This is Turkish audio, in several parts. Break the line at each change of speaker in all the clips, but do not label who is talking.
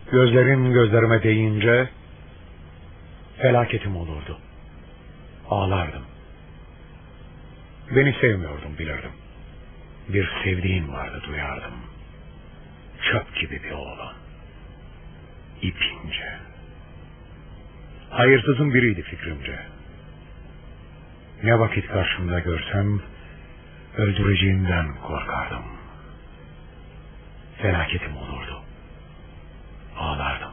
Gözlerin gözlerime değince felaketim olurdu. Ağlardım. Beni sevmiyordum, bilirdim. Bir sevdiğin vardı, duyardım. Çöp gibi bir oğlan. İpince. Hayırsızın biriydi fikrimce. Ne vakit karşımda görsem öldüreceğimden korkardım. Felaketim olurdu. Ağlardım.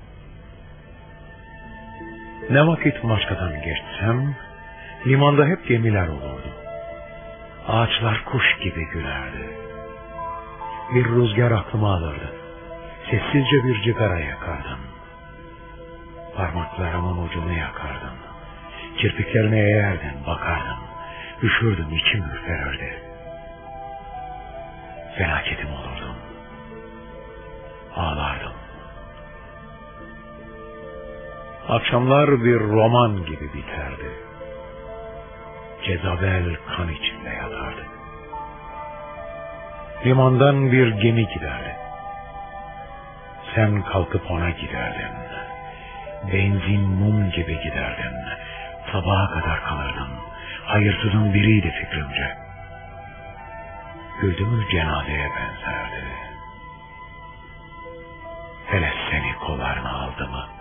Ne vakit Maçka'dan geçsem limanda hep gemiler olurdu. Ağaçlar kuş gibi gülerdi. Bir rüzgar aklıma alırdı. Sessizce bir cigara yakardın. Parmaklarımın ucunu yakardın. Kirpiklerine eğerdin, bakardın. Üşürdüm, içim ürperirdi. Felaketim olurdum. Ağlardım. Akşamlar bir roman gibi biterdi. Cezabel kan içinde yatardı. Limandan bir gemi giderdi. Sen kalkıp ona giderdin. Benzin mum gibi giderdin. Sabaha kadar kalırdın. Hayırsızın biriydi fikrimce. Güldüğümüz cenazeye benzerdi. Hele seni kollarına aldı mı